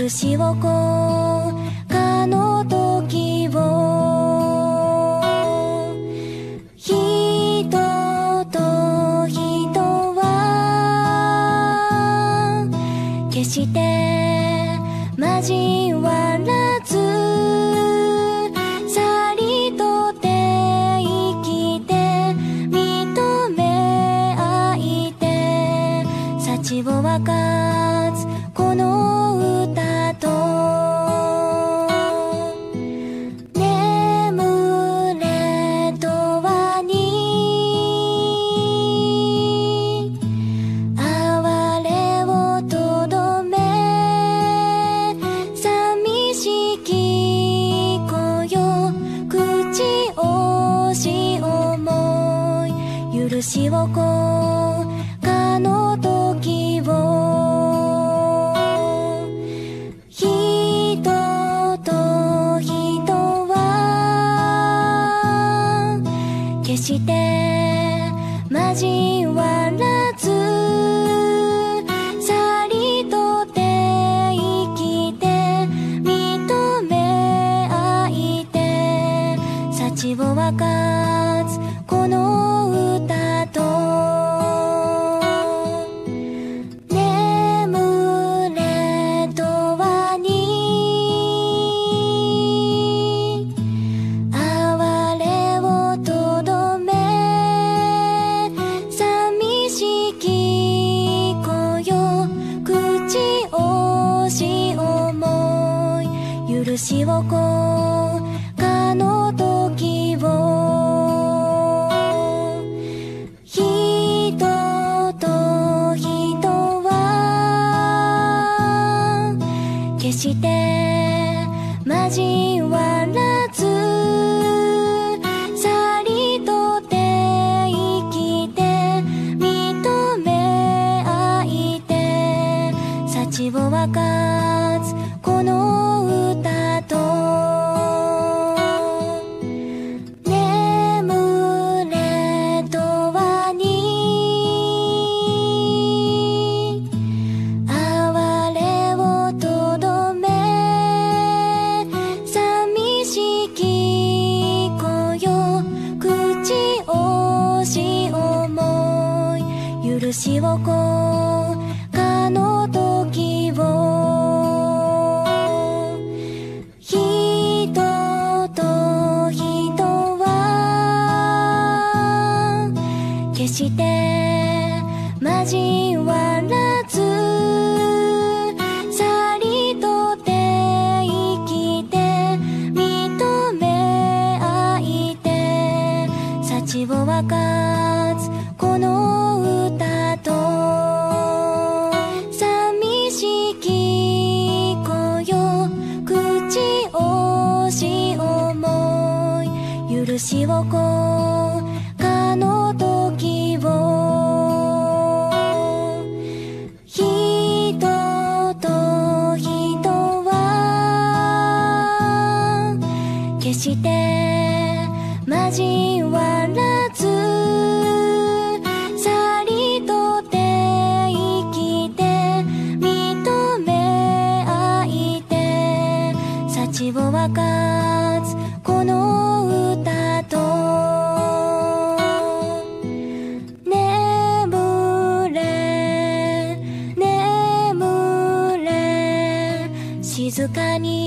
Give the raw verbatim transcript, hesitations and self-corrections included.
許しをこうかの時を人と人は決して交わらず去りとって生きて認め合いて幸を分かつこの歌と眠れとはに哀れをとどめ寂しき子よ口惜し思い許しをこうかの時を人と人は決して交わらず去りとって生きて認め合いて幸を分かつこの歌と眠れとはに哀れをとどめ寂しき子よ口惜し思い許しをこうかの時を人と人は決して交わらず去りとって生きて認め合いて幸を分かつこの歌と眠れとはに哀れをとどめ寂しき子よ口惜し思い許しをこうかの時を人と人は決して交わらず去りとって生きて認め合いて幸を分かつこの歌と寂しき子よ口惜し思い許しをこうかの時を人と人は決して交わらず去りとって生きて認め合いて幸を分かつこの歌と眠れ眠れ静かに